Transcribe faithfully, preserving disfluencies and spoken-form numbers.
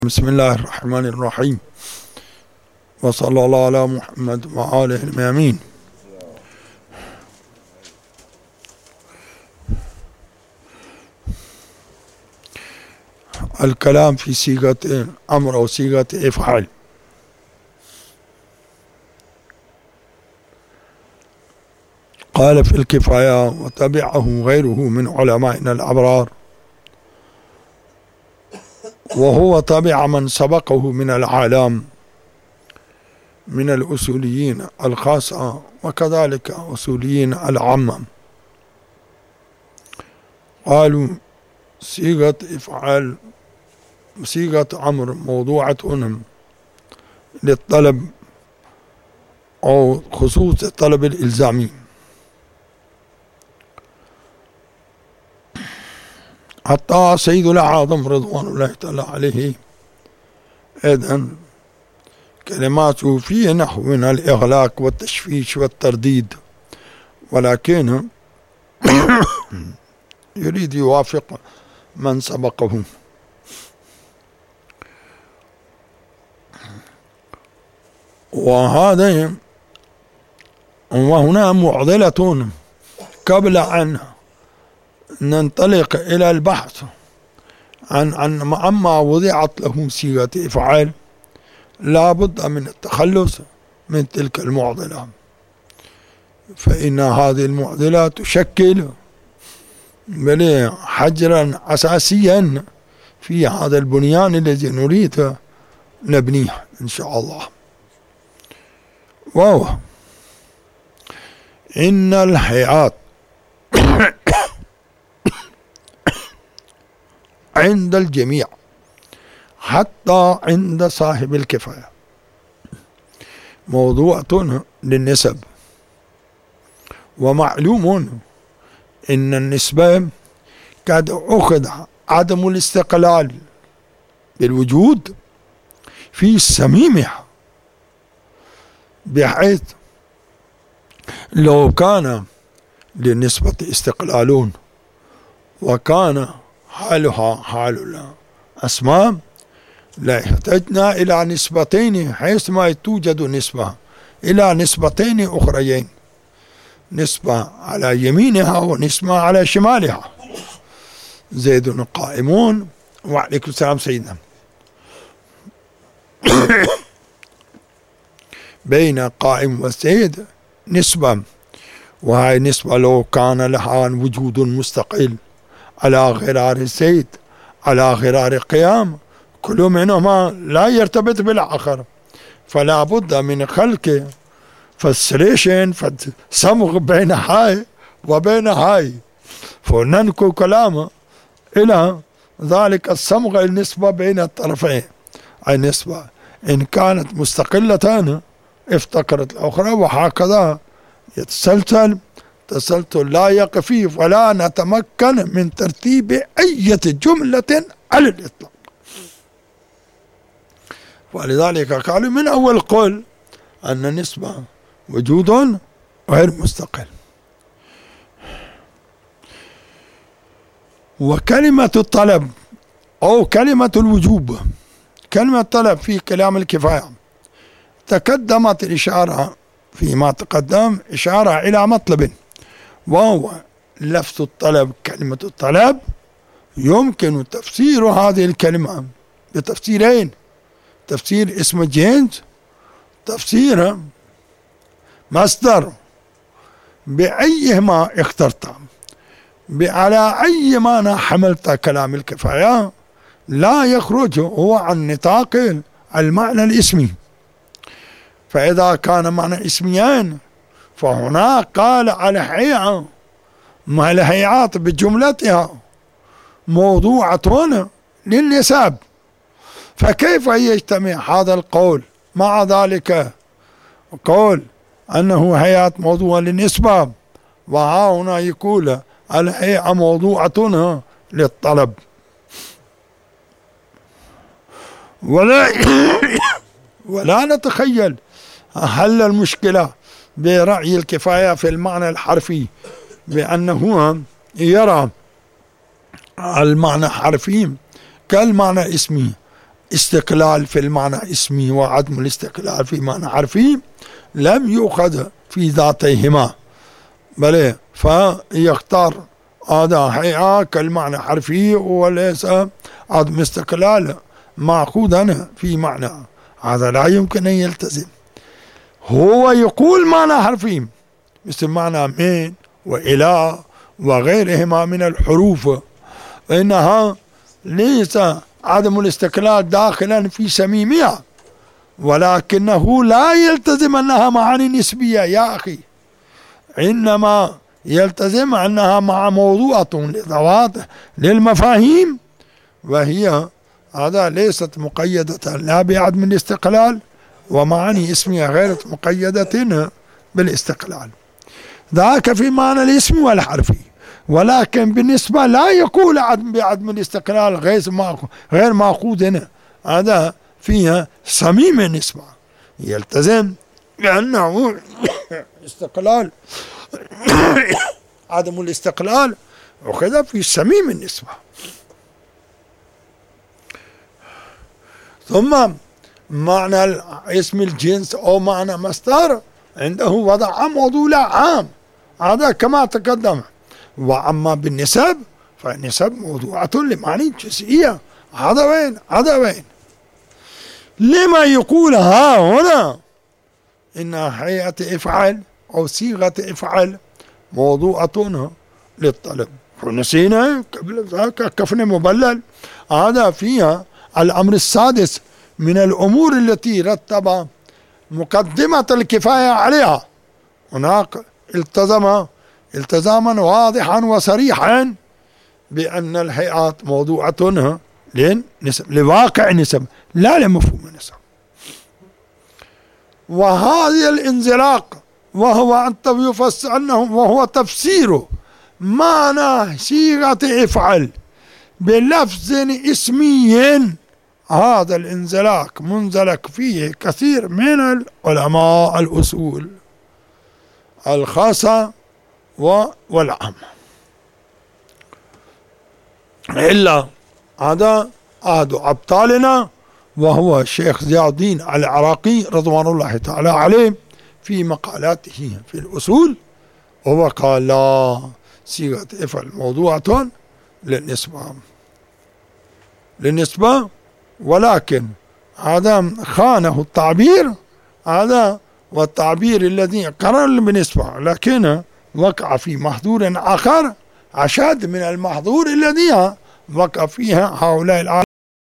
بسم الله الرحمن الرحيم، وصلى الله على محمد وآله الميامين. الكلام في صيغة أمر أو صيغة إفعال. قال في الكفاية: وتبعه غيره من علمائنا الأبرار، وهو تبع من سبقه من العالم من الأصوليين الخاصة وكذلك أصوليين العامة. قالوا صيغة إفعال صيغة أمر موضوعة للطلب أو خصوص الطلب الإلزامي، حتى سيد الأعظم رضوان الله تعالى عليه إذن كلماته في نحو من الإغلاق والتشويش والترديد، ولكن يريد يوافق من سبقه. وهذا وهنا معضلة قبل أن ننطلق إلى البحث عن عن عما وضعت له صيغة إفعال، لا بد من التخلص من تلك المعضلة، فإن هذه المعضلة تشكل حجرا أساسيا في هذا البنيان الذي نريد نبنيه إن شاء الله. وهو إن الحياة عند الجميع حتى عند صاحب الكفاية موضوعة للنسب، ومعلوم إن النسبة قد أخذ عدم الاستقلال بالوجود في صميمها، بحيث لو كان للنسبة استقلالون وكان حالها حال الأسماء لا يحتاجنا إلى نسبتين، حيث ما توجد نسبة إلى نسبتين أخريين، نسبة على يمينها ونسبة على شمالها. زيد قائمون وعليكم السلام سيدنا. بين قائم وزيد نسبة، وهي نسبة لو كان لها وجود مستقل على غرار زيد على غرار قيام، كل منهما لا يرتبط بالآخر، فلا بد من خلق فسريشن فصمغ بين هاي وبين هاي، فننكو كلامه إلى ذلك الصمغ النسبة بين الطرفين. النسبة إن كانت مستقلة افتقرت الأخرى، وهكذا يتسلسل تسلسل لا يقفي، ولا نتمكن من ترتيب أي جملة على الإطلاق. ولذلك قالوا من أول قول أن النسبة وجود غير مستقل. وكلمة الطلب أو كلمة الوجوب، كلمة الطلب في كلام الكفاية تقدمت الإشارة فيما تقدم إشارة إلى مطلب، وهو لفظ الطلب. كلمة الطلب يمكن تفسير هذه الكلمة بتفسيرين: تفسير اسم الجنس، تفسير مصدر، بأيهما اخترت، على أي معنى حملت كلام الكفاية لا يخرج هو عن نطاق المعنى الاسمي. فإذا كان معنى اسميان فهنا قال على الهيئة، ما الهيئات بجملتها موضوعة للنسب، فكيف يجتمع هذا القول مع ذلك قول أنه هيئات موضوع للنسبة، وها هنا يقول الهيئة موضوعة للطلب؟ ولا ولا نتخيل حل المشكلة برأي الكفاية في المعنى الحرفي، بأنه يرى المعنى الحرفي كالمعنى الاسمي، الاستقلال في المعنى اسمي وعدم الاستقلال في معنى حرفي لم يؤخذ في ذاتيهما، بل فيختار هذا هيئة كالمعنى حرفي وليس عدم استقلال مأخوذا في معنى، هذا لا يمكن أن يلتزم. هو يقول معنى حرفي مثل معنى من وإلى وغيرهما من الحروف، فإنها ليس عدم الاستقلال داخلا في سميمها، ولكنه لا يلتزم أنها معاني نسبية يا أخي، إنما يلتزم أنها مع موضوعة لذوات للمفاهيم، وهي هذا ليست مقيدة لا بعدم الاستقلال، ومعاني اسمها غير مقيدة بالاستقلال. ذاك في معنى الاسم والحرفي، ولكن بالنسبة لا يقول عدم بعدم الاستقلال غير مأخوذ هنا، هذا فيها صميم النسبة، يلتزم بأنه استقلال عدم الاستقلال وكذا في صميم النسبة. ثم معنى اسم الجنس أو معنى مصدر عنده وضع موضوع عام، هذا كما تقدم. وأما بالنسب فالنسب موضوعة لمعنى جزئية، هذا وين هذا وين لما يقول ها هنا إن هيئة افعل أو صيغة افعل موضوعة للطلب، فنسينا قبل ذاك كفن مبلل، هذا فيها الأمر السادس من الأمور التي رتب مقدمة الكفاية عليها. هناك التزم التزاما واضحا وصريحا بأن الهيئات موضوعة للنسب، لواقع النسب لا لمفهوم النسب. وهذا الانزلاق وهو أنت يفسر أنه وهو تفسير معنى صيغة افعل بلفظ اسمي، هذا الانزلاق منزلق فيه كثير من العلماء الأصول الخاصة والعامة، إلا هذا أحد أبطالنا وهو الشيخ ضياء الدين العراقي رضوان الله تعالى عليه في مقالاته في الأصول، هو قال لا، صيغة افعل موضوعة للنسبة للنسبة ولكن هذا خانه التعبير، هذا والتعبير الذي قرر بالنسبة، لكن وقع في محظور آخر أشد من المحظور الذي وقع فيها هؤلاء العالم.